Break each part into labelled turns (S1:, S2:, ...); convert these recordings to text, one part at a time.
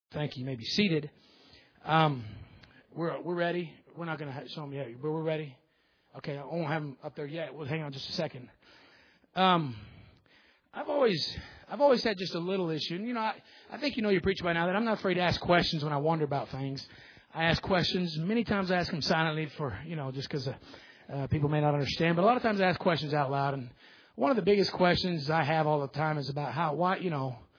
S1: Thank you. You may be seated. We're ready. We're not going to show them yet, but we're ready. Okay, I won't have them up there yet. Well, hang on just a second. I've always had just a little issue. And, I think you know your preacher by now that I'm not afraid to ask questions when I wonder about things. I ask questions. Many times I ask them silently for, just because people may not understand. But a lot of times I ask questions out loud. And one of the biggest questions I have all the time is about why do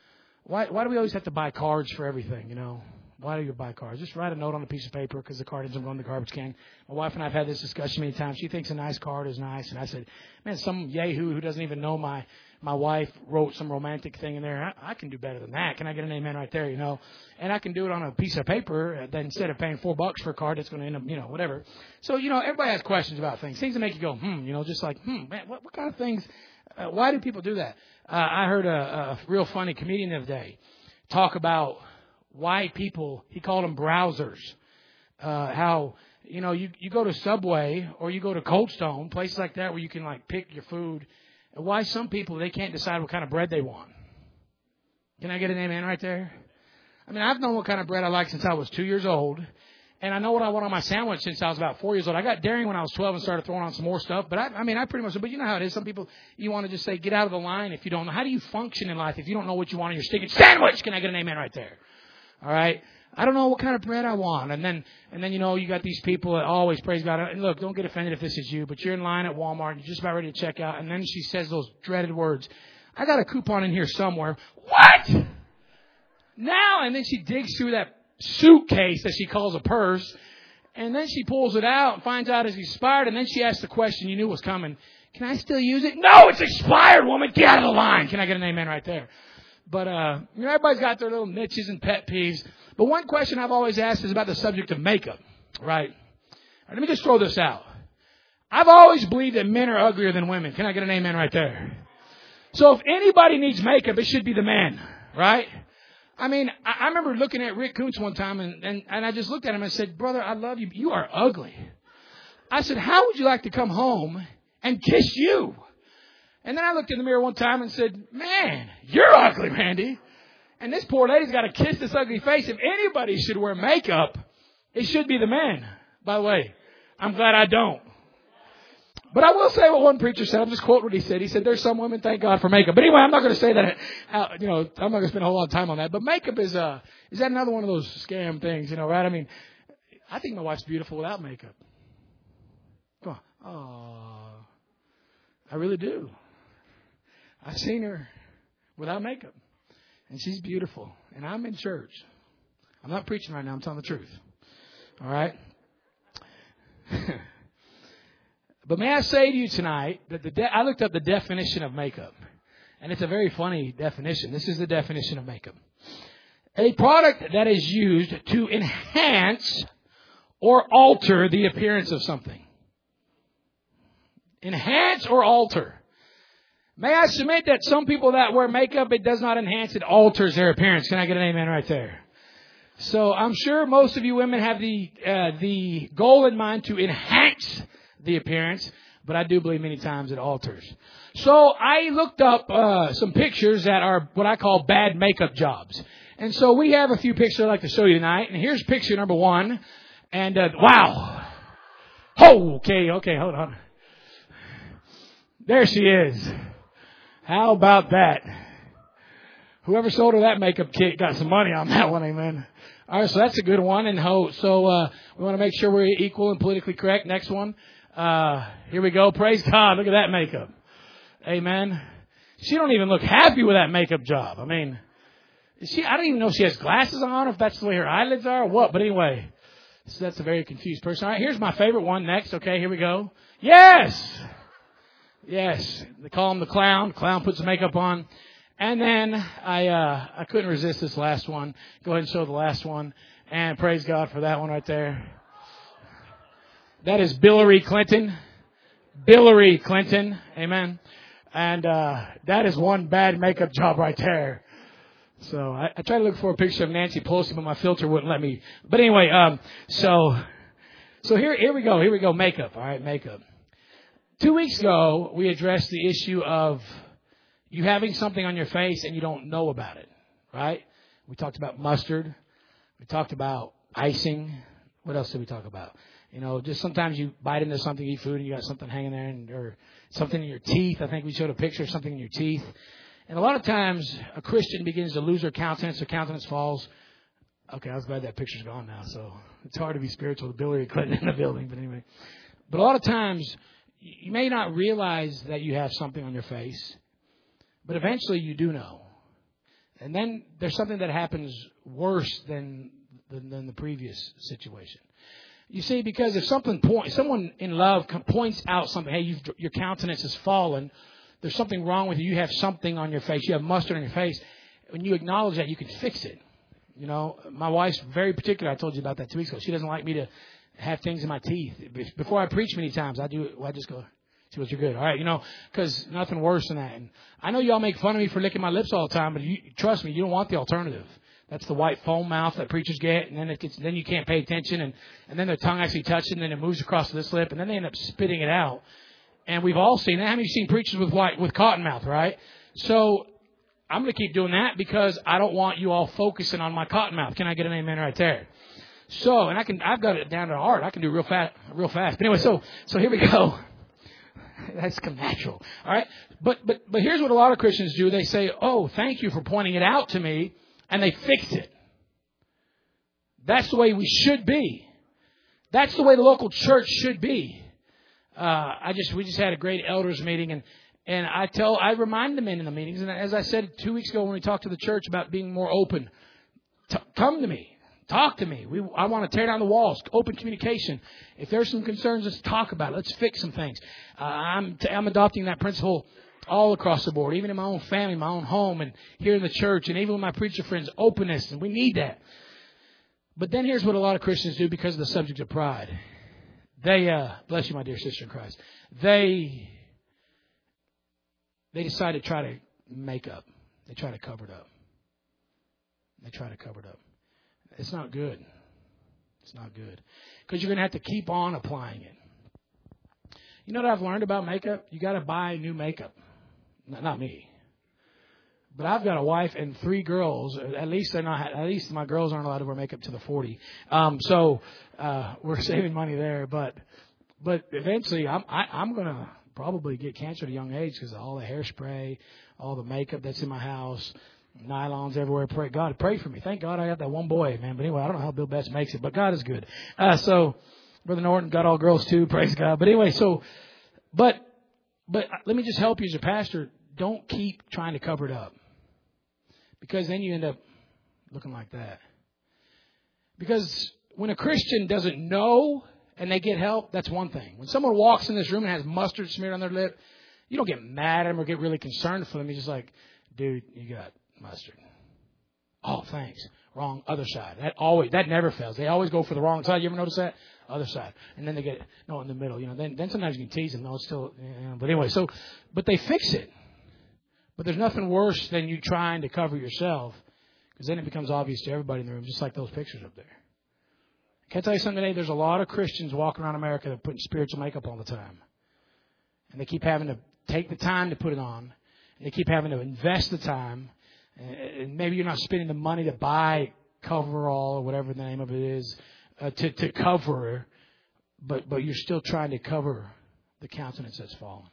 S1: we always have to buy cards for everything, Why do you buy cards? Just write a note on a piece of paper because the card ends up going in the garbage can. My wife and I have had this discussion many times. She thinks a nice card is nice. And I said, man, some yahoo who doesn't even know my wife wrote some romantic thing in there. I can do better than that. Can I get an amen right there, And I can do it on a piece of paper that instead of paying $4 for a card, that's going to end up, whatever. So, everybody has questions about things that make you go, just like, man, what kind of things, why do people do that? I heard a real funny comedian the other day talk about why people, he called them browsers, how, you go to Subway or you go to Cold Stone, places like that where you can pick your food, and why some people, they can't decide what kind of bread they want. Can I get an amen right there? I mean, I've known what kind of bread I like since I was 2 years old, and I know what I want on my sandwich since I was about 4 years old. I got daring when I was 12 and started throwing on some more stuff, but I pretty much, but you know how it is. Some people, you want to just say, get out of the line if you don't know. How do you function in life if you don't know what you want on your stinking sandwich? Can I get an amen right there? All right. I don't know what kind of bread I want. And then, you got these people that always praise God. And look, don't get offended if this is you, but you're in line at Walmart and you're just about ready to check out. And then she says those dreaded words. I got a coupon in here somewhere. What? Now, and then she digs through that suitcase that she calls a purse. And then she pulls it out and finds out it's expired. And then she asks the question you knew was coming. Can I still use it? No, it's expired, woman. Get out of the line. Can I get an amen right there? But, everybody's got their little niches and pet peeves. But one question I've always asked is about the subject of makeup, right? Let me just throw this out. I've always believed that men are uglier than women. Can I get an amen right there? So if anybody needs makeup, it should be the man, right? I mean, I remember looking at Rick Koontz one time, and I just looked at him and said, brother, I love you, but you are ugly. I said, how would you like to come home and kiss you? And then I looked in the mirror one time and said, man, you're ugly, Randy. And this poor lady's got to kiss this ugly face. If anybody should wear makeup, it should be the man. By the way, I'm glad I don't. But I will say what one preacher said. I'll just quote what he said. He said, there's some women, thank God for makeup. But anyway, I'm not going to say that. I'm not going to spend a whole lot of time on that. But makeup is that another one of those scam things, right? I mean, I think my wife's beautiful without makeup. Come on. Oh, I really do. I've seen her without makeup. And she's beautiful. And I'm in church. I'm not preaching right now. I'm telling the truth. All right? But may I say to you tonight that I looked up the definition of makeup. And it's a very funny definition. This is the definition of makeup. A product that is used to enhance or alter the appearance of something. Enhance or alter. May I submit that some people that wear makeup, it does not enhance, it alters their appearance. Can I get an amen right there? So I'm sure most of you women have the goal in mind to enhance the appearance, but I do believe many times it alters. So I looked up some pictures that are what I call bad makeup jobs. And so we have a few pictures I'd like to show you tonight. And here's picture number one. And wow. Oh, okay, hold on. There she is. How about that? Whoever sold her that makeup kit got some money on that one, amen. All right, so that's a good one. And so we want to make sure we're equal and politically correct. Next one. Here we go. Praise God. Look at that makeup. Amen. She don't even look happy with that makeup job. I mean, I don't even know if she has glasses on, or if that's the way her eyelids are or what. But anyway, so that's a very confused person. All right, here's my favorite one next. Okay, here we go. Yes. They call him the clown. Clown puts the makeup on. And then I couldn't resist this last one. Go ahead and show the last one. And praise God for that one right there. That is Hillary Clinton. Hillary Clinton. Amen. And that is one bad makeup job right there. So I tried to look for a picture of Nancy Pelosi, but my filter wouldn't let me. But anyway, so here we go. Here we go. Makeup. All right, makeup. 2 weeks ago, we addressed the issue of you having something on your face and you don't know about it, right? We talked about mustard. We talked about icing. What else did we talk about? Just sometimes you bite into something, eat food, and you got something hanging there, or something in your teeth. I think we showed a picture of something in your teeth. And a lot of times, a Christian begins to lose their countenance falls. Okay, I was glad that picture's gone now, so it's hard to be spiritual with Billy Clinton in the building, but anyway. But a lot of times, you may not realize that you have something on your face, but eventually you do know. And then there's something that happens worse than the previous situation. You see, because if someone in love points out something, hey, your countenance has fallen, there's something wrong with you, you have something on your face, you have mustard on your face, when you acknowledge that, you can fix it. My wife's very particular. I told you about that 2 weeks ago. She doesn't like me to have things in my teeth. Before I preach many times, I just go, she goes, you're good. All right, because nothing worse than that. And I know y'all make fun of me for licking my lips all the time, but trust me, you don't want the alternative. That's the white foam mouth that preachers get, and then you can't pay attention, and then their tongue actually touches it, and then it moves across this lip, and then they end up spitting it out. And we've all seen that. How many of you seen preachers with cotton mouth, right? So I'm going to keep doing that because I don't want you all focusing on my cotton mouth. Can I get an amen right there? So, and I've got it down to the heart. I can do real fast. But anyway, so here we go. That's natural. All right. But here's what a lot of Christians do. They say, oh, thank you for pointing it out to me. And they fix it. That's the way we should be. That's the way the local church should be. We just had a great elders meeting, and I remind the men in the meetings, and as I said 2 weeks ago when we talked to the church about being more open, come to me, talk to me. I want to tear down the walls, open communication. If there's some concerns, let's talk about it. Let's fix some things. I'm adopting that principle all across the board, even in my own family, my own home, and here in the church, and even with my preacher friends, openness, and we need that. But then here's what a lot of Christians do because of the subject of pride. They, bless you, my dear sister in Christ, they decide to try to make up. They try to cover it up. It's not good. It's not good. Because you're going to have to keep on applying it. You know what I've learned about makeup? You got to buy new makeup. Not me. But I've got a wife and 3 girls. At least my girls aren't allowed to wear makeup till they're 40. So we're saving money there. But eventually, I'm going to probably get cancer at a young age because of all the hairspray, all the makeup that's in my house, nylons everywhere. Pray for me. Thank God I got that one boy, man. But anyway, I don't know how Bill Best makes it, but God is good. So Brother Norton got all girls too. Praise God. But anyway, but let me just help you as a pastor. Don't keep trying to cover it up. Because then you end up looking like that. Because when a Christian doesn't know and they get help, that's one thing. When someone walks in this room and has mustard smeared on their lip, you don't get mad at them or get really concerned for them. You're just like, dude, you got mustard. Oh, thanks. Wrong, other side. That never fails. They always go for the wrong side. You ever notice that? Other side. And then they get, no, in the middle. Then sometimes you can tease them. No, it's still, but anyway, but they fix it. But there's nothing worse than you trying to cover yourself, because then it becomes obvious to everybody in the room, just like those pictures up there. Can I tell you something today? There's a lot of Christians walking around America that are putting spiritual makeup all the time. And they keep having to take the time to put it on. And they keep having to invest the time. And maybe you're not spending the money to buy coverall or whatever the name of it is to cover, but you're still trying to cover the countenance that's fallen.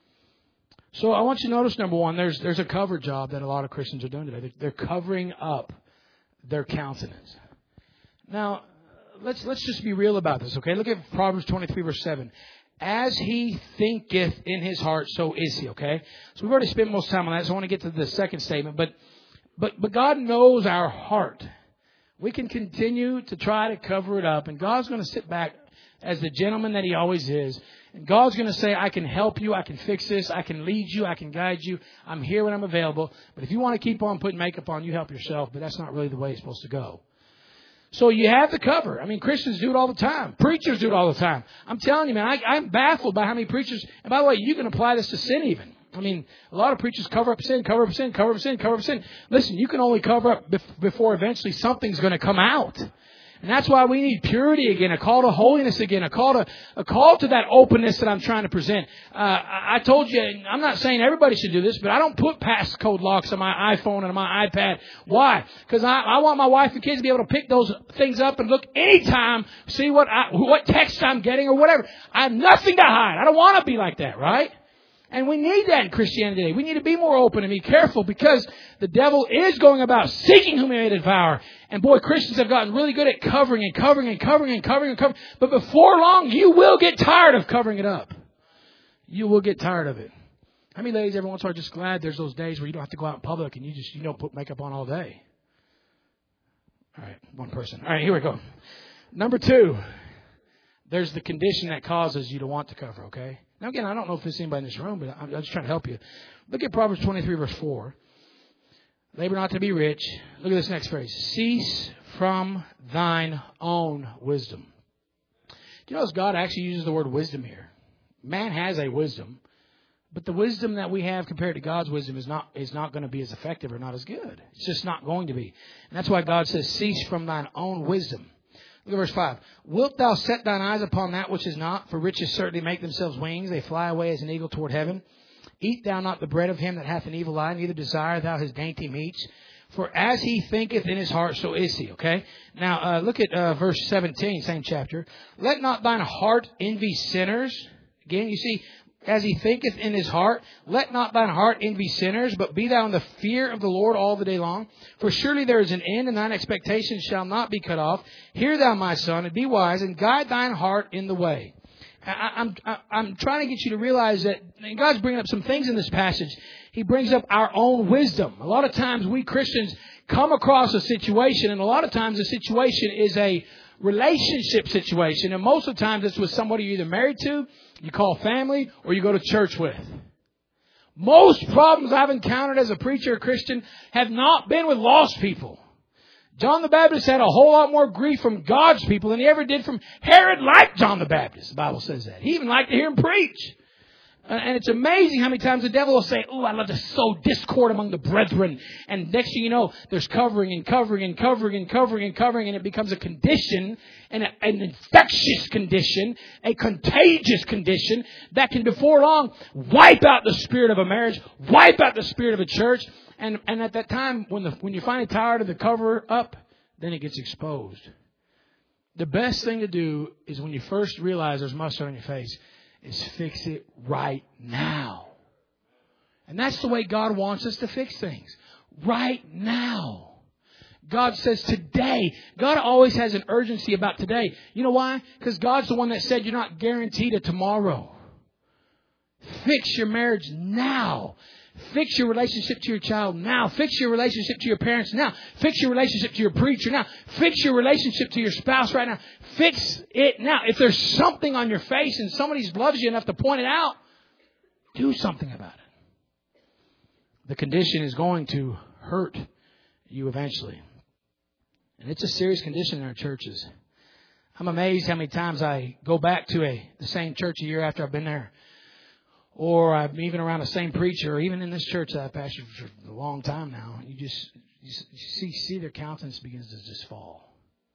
S1: So I want you to notice, number one, there's a cover job that a lot of Christians are doing today. They're covering up their countenance. Now, let's just be real about this, okay? Look at Proverbs 23, verse 7. As he thinketh in his heart, so is he, okay? So we've already spent most time on that, so I want to get to the second statement. But God knows our heart. We can continue to try to cover it up, and God's going to sit back as the gentleman that he always is. And God's going to say, I can help you, I can fix this, I can lead you, I can guide you. I'm here when I'm available. But if you want to keep on putting makeup on, you help yourself. But that's not really the way it's supposed to go. So you have the cover. I mean, Christians do it all the time. Preachers do it all the time. I'm telling you, man, I'm baffled by how many preachers, and by the way, you can apply this to sin even. I mean, a lot of preachers cover up sin, cover up sin, cover up sin, cover up sin. Listen, you can only cover up before eventually something's going to come out. And that's why we need purity again, a call to holiness again, a call to that openness that I'm trying to present. I told you, I'm not saying everybody should do this, but I don't put passcode locks on my iPhone and on my iPad. Why? Because I want my wife and kids to be able to pick those things up and look anytime, see what text I'm getting or whatever. I have nothing to hide. I don't want to be like that, right? And we need that in Christianity today. We need to be more open and be careful because the devil is going about seeking whom he may devour. And boy, Christians have gotten really good at covering and covering and covering and covering and covering. But before long, you will get tired of covering it up. You will get tired of it. How many ladies every once in a while are just glad there's those days where you don't have to go out in public and you don't put makeup on all day? All right, one person. All right, here we go. Number 2, there's the condition that causes you to want to cover, okay? Now, again, I don't know if there's anybody in this room, but I'm just trying to help you. Look at Proverbs 23, verse 4. Labor not to be rich. Look at this next phrase. Cease from thine own wisdom. Do you notice God actually uses the word wisdom here? Man has a wisdom, but the wisdom that we have compared to God's wisdom is not going to be as effective or not as good. It's just not going to be. And that's why God says, cease from thine own wisdom. Look at verse 5. Wilt thou set thine eyes upon that which is not? For riches certainly make themselves wings. They fly away as an eagle toward heaven. Eat thou not the bread of him that hath an evil eye, neither desire thou his dainty meats. For as he thinketh in his heart, so is he. Okay? Now, look at verse 17, same chapter. Let not thine heart envy sinners. Again, you see, as he thinketh in his heart, let not thine heart envy sinners, but be thou in the fear of the Lord all the day long. For surely there is an end, and thine expectation shall not be cut off. Hear thou, my son, and be wise, and guide thine heart in the way. I'm trying to get you to realize that God's bringing up some things in this passage. He brings up our own wisdom. A lot of times we Christians come across a situation, and a lot of times the situation is a relationship situation. And most of the times it's with somebody you're either married to, you call family, or you go to church with. Most problems I've encountered as a preacher or Christian have not been with lost people. John the Baptist had a whole lot more grief from God's people than he ever did from Herod. Liked John the Baptist. The Bible says that. He even liked to hear him preach. And it's amazing how many times the devil will say, oh, I love to sow discord among the brethren. And next thing you know, there's covering and covering and covering and covering and covering. And it becomes a condition, an infectious condition, a contagious condition that can before long wipe out the spirit of a marriage, wipe out the spirit of a church. And at that time, when you're finally tired of the cover up, then it gets exposed. The best thing to do is when you first realize there's mustard on your face, is fix it right now. And that's the way God wants us to fix things. Right now. God says today. God always has an urgency about today. You know why? Because God's the one that said you're not guaranteed a tomorrow. Fix your marriage now. Fix your relationship to your child now. Fix your relationship to your parents now. Fix your relationship to your preacher now. Fix your relationship to your spouse right now. Fix it now. If there's something on your face and somebody loves you enough to point it out, do something about it. The condition is going to hurt you eventually. And it's a serious condition in our churches. I'm amazed how many times I go back to the same church a year after I've been there. Or I'm even around the same preacher, or even in this church that I've pastored for a long time now. You see their countenance begins to just fall.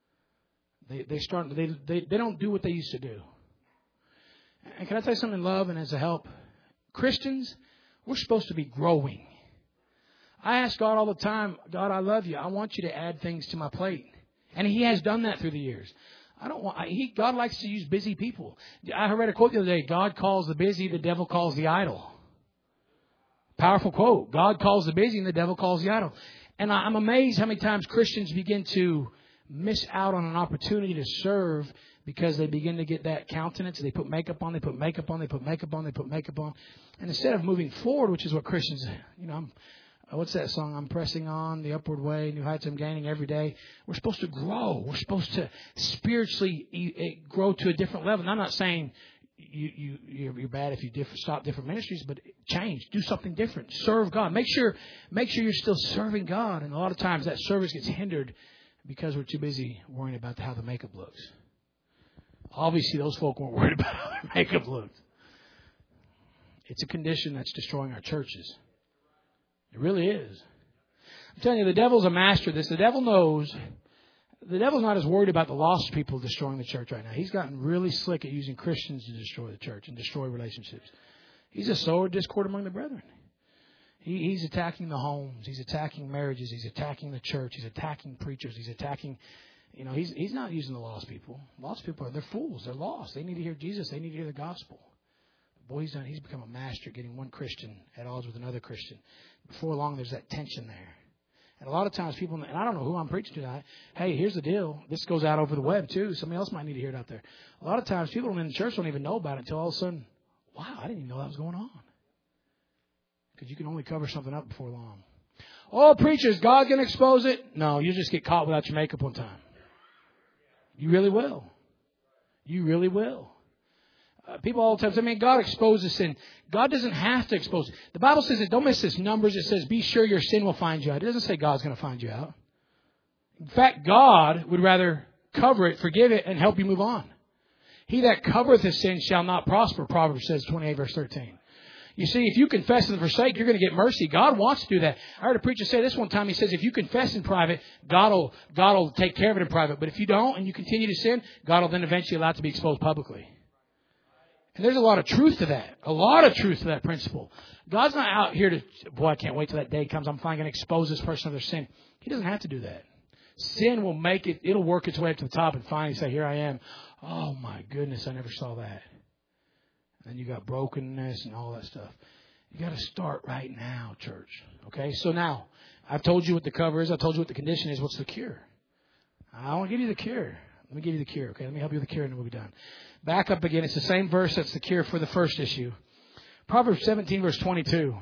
S1: They don't do what they used to do. And can I tell you something in love and as a help? Christians, we're supposed to be growing. I ask God all the time, God, I love you. I want you to add things to my plate. And He has done that through the years. God likes to use busy people. I read a quote the other day. God calls the busy, the devil calls the idle. Powerful quote. God calls the busy and the devil calls the idle. And I'm amazed how many times Christians begin to miss out on an opportunity to serve because they begin to get that countenance. They put makeup on, they put makeup on, they put makeup on, they put makeup on. And instead of moving forward, which is what Christians, what's that song? I'm pressing on the upward way, new heights I'm gaining every day. We're supposed to grow. We're supposed to spiritually grow to a different level. And I'm not saying you're bad if you stop different ministries, but change. Do something different. Serve God. Make sure you're still serving God. And a lot of times that service gets hindered because we're too busy worrying about how the makeup looks. Obviously, those folk weren't worried about how their makeup looked. It's a condition that's destroying our churches. It really is. I'm telling you, the devil's a master of this. The devil knows The devil's not as worried about the lost people destroying the church right now. He's gotten really slick at using Christians to destroy the church and destroy relationships. He's a sower of discord among the brethren. He's attacking the homes. He's attacking marriages. He's attacking the church. He's attacking preachers. He's attacking, he's not using the lost people. Lost people they're fools. They're lost. They need to hear Jesus. They need to hear the gospel. Boy, he's become a master at getting one Christian at odds with another Christian. Before long, there's that tension there. And a lot of times people, and I don't know who I'm preaching to, hey, here's the deal. This goes out over the web too. Somebody else might need to hear it out there. A lot of times people in the church don't even know about it until all of a sudden, wow, I didn't even know that was going on. Because you can only cover something up before long. Oh, preachers, God can expose it? No, you just get caught without your makeup one time. You really will. You really will. People all the time say, man, God exposes sin. God doesn't have to expose it. The Bible says, don't miss this numbers. It says, be sure your sin will find you out. It doesn't say God's going to find you out. In fact, God would rather cover it, forgive it, and help you move on. He that covereth his sin shall not prosper, Proverbs says, 28 verse 13. You see, if you confess and forsake, you're going to get mercy. God wants to do that. I heard a preacher say this one time. He says, if you confess in private, God will take care of it in private. But if you don't and you continue to sin, God will then eventually allow it to be exposed publicly. And there's a lot of truth to that. A lot of truth to that principle. God's not out here to, boy, I can't wait till that day comes. I'm finally going to expose this person of their sin. He doesn't have to do that. Sin will make it, it'll work its way up to the top and finally say, here I am. Oh my goodness, I never saw that. And then you got brokenness and all that stuff. You got to start right now, church. Okay, so now, I've told you what the cover is. I told you what the condition is. What's the cure? I want to give you the cure. Let me give you the cure, okay? Let me help you with the cure and then we'll be done. Back up again. It's the same verse that's the cure for the first issue. Proverbs 17, verse 22.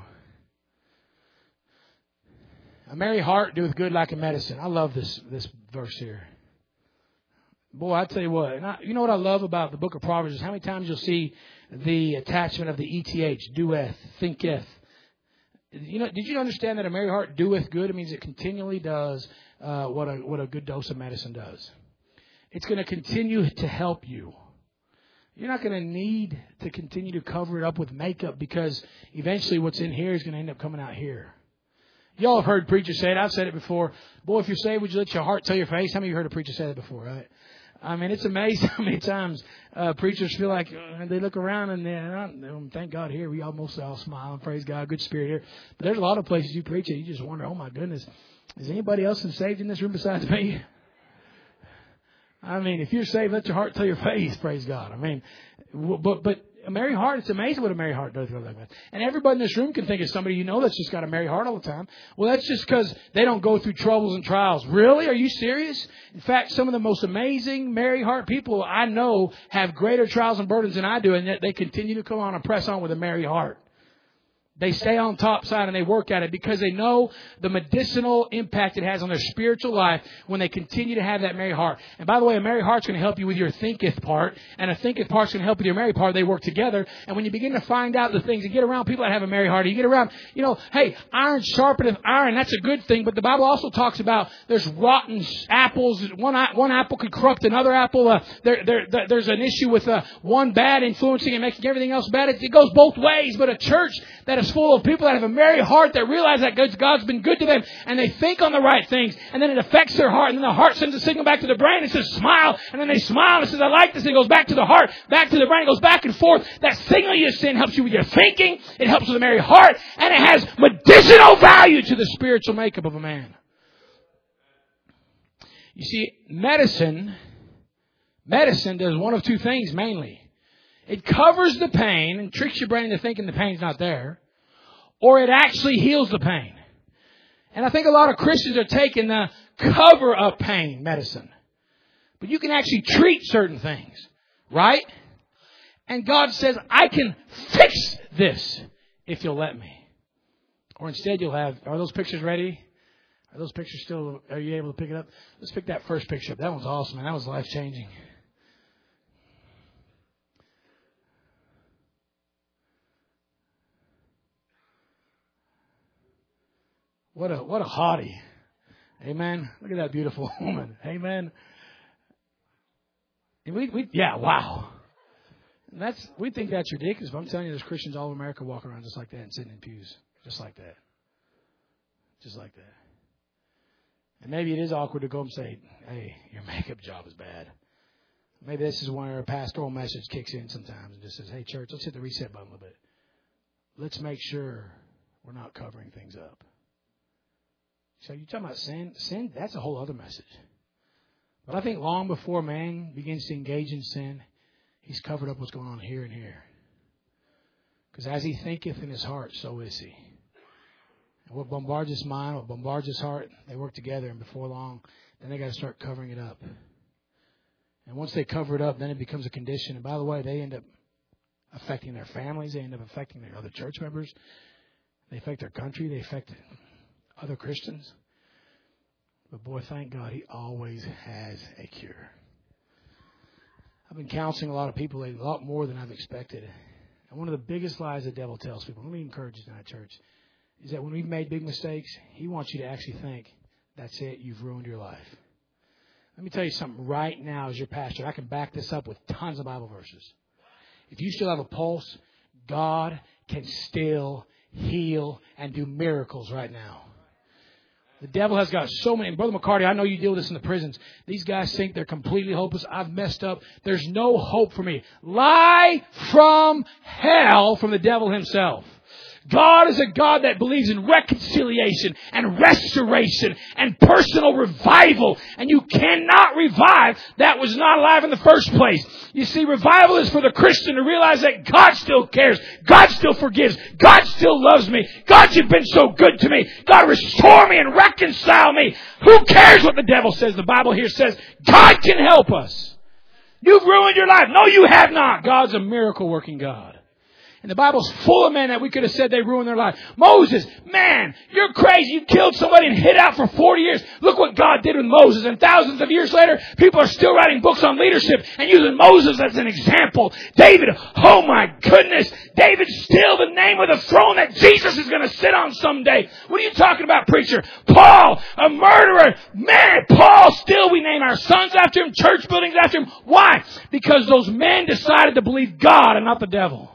S1: A merry heart doeth good like a medicine. I love this verse here. Boy, I tell you what. You know what I love about the book of Proverbs is how many times you'll see the attachment of the ETH, doeth, thinketh. Did you understand that a merry heart doeth good? It means it continually does what a good dose of medicine does. It's going to continue to help you. You're not going to need to continue to cover it up with makeup because eventually what's in here is going to end up coming out here. Y'all have heard preachers say it. I've said it before. Boy, if you're saved, would you let your heart tell your face? How many of you heard a preacher say that before, right? I mean, it's amazing how many times preachers feel like they look around and thank God here. We almost all smile and praise God, good spirit here. But there's a lot of places you preach it. You just wonder, oh my goodness, is anybody else saved in this room besides me? I mean, if you're saved, let your heart tell your face, praise God. I mean, but a merry heart, it's amazing what a merry heart does. And everybody in this room can think of somebody that's just got a merry heart all the time. Well, that's just because they don't go through troubles and trials. Really? Are you serious? In fact, some of the most amazing merry heart people I know have greater trials and burdens than I do, and yet they continue to come on and press on with a merry heart. They stay on top side and they work at it because they know the medicinal impact it has on their spiritual life when they continue to have that merry heart. And by the way, a merry heart's going to help you with your thinketh part, and a thinketh part's going to help with your merry part. They work together. And when you begin to find out the things, you get around people that have a merry heart. You get around, hey, iron sharpeneth iron. That's a good thing. But the Bible also talks about there's rotten apples. One apple could corrupt another apple. There's an issue with one bad influencing and making everything else bad. It goes both ways. But a church that is full of people that have a merry heart that realize that God's been good to them and they think on the right things and then it affects their heart and then the heart sends a signal back to the brain and says smile and then they smile and says I like this and it goes back to the heart, back to the brain, it goes back and forth. That signal you send helps you with your thinking, it helps with a merry heart, and it has medicinal value to the spiritual makeup of a man. You see, medicine does one of two things mainly. It covers the pain and tricks your brain into thinking the pain's not there, or it actually heals the pain. And I think a lot of Christians are taking the cover up pain medicine. But you can actually treat certain things, right? And God says, I can fix this if you'll let me. Or instead you'll have, are those pictures ready? Are those pictures still, are you able to pick it up? Let's pick that first picture up. That one's awesome, man. That was life-changing. What a hottie. Amen. Look at that beautiful woman. Amen. And yeah, wow. And we think that's ridiculous, but I'm telling you, there's Christians all over America walking around just like that and sitting in pews. Just like that. Just like that. And maybe it is awkward to go and say, hey, your makeup job is bad. Maybe this is where a pastoral message kicks in sometimes and just says, hey, church, let's hit the reset button a little bit. Let's make sure we're not covering things up. So you're talking about sin? Sin, that's a whole other message. But I think long before man begins to engage in sin, he's covered up what's going on here and here. Because as he thinketh in his heart, so is he. And what bombards his mind, what bombards his heart, they work together. And before long, then they got to start covering it up. And once they cover it up, then it becomes a condition. And by the way, they end up affecting their families. They end up affecting their other church members. They affect their country. They affect other Christians. But boy, thank God, he always has a cure. I've been counseling a lot of people lately, a lot more than I've expected. And one of the biggest lies the devil tells people, let me encourage you tonight, church, is that when we've made big mistakes, he wants you to actually think, that's it, you've ruined your life. Let me tell you something right now as your pastor. I can back this up with tons of Bible verses. If you still have a pulse, God can still heal and do miracles right now. The devil has got so many. Brother McCarty, I know you deal with this in the prisons. These guys think they're completely hopeless. I've messed up. There's no hope for me. Lie from hell from the devil himself. God is a God that believes in reconciliation and restoration and personal revival. And you cannot revive that was not alive in the first place. You see, revival is for the Christian to realize that God still cares. God still forgives. God still loves me. God, you've been so good to me. God, restore me and reconcile me. Who cares what the devil says? The Bible here says God can help us. You've ruined your life. No, you have not. God's a miracle working God. And the Bible's full of men that we could have said they ruined their life. Moses, man, you're crazy. You killed somebody and hid out for 40 years. Look what God did with Moses. And thousands of years later, people are still writing books on leadership and using Moses as an example. David, oh my goodness. David's still the name of the throne that Jesus is going to sit on someday. What are you talking about, preacher? Paul, a murderer. Man, Paul, still we name our sons after him, church buildings after him. Why? Because those men decided to believe God and not the devil.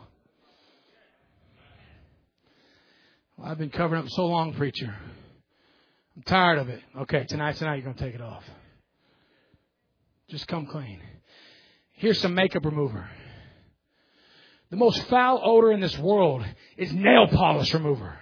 S1: Well, I've been covering up so long, preacher. I'm tired of it. Okay, tonight you're going to take it off. Just come clean. Here's some makeup remover. The most foul odor in this world is nail polish remover.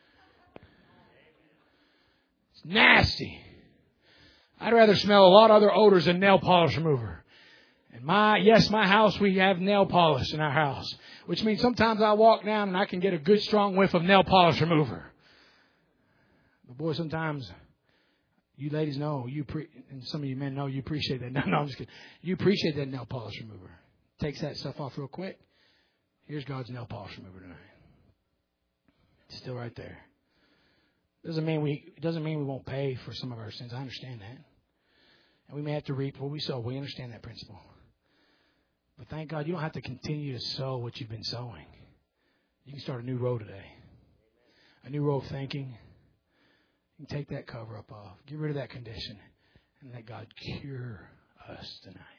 S1: It's nasty. I'd rather smell a lot of other odors than nail polish remover. And my house, we have nail polish in our house. Which means sometimes I walk down and I can get a good strong whiff of nail polish remover. But boy, sometimes you ladies know, and some of you men know you appreciate that. No, I'm just kidding. You appreciate that nail polish remover. Takes that stuff off real quick. Here's God's nail polish remover tonight. It's still right there. It doesn't mean we won't pay for some of our sins. I understand that. And we may have to reap what we sow. We understand that principle. But thank God you don't have to continue to sow what you've been sowing. You can start a new row today. A new row of thinking. You can take that cover up off. Get rid of that condition. And let God cure us tonight.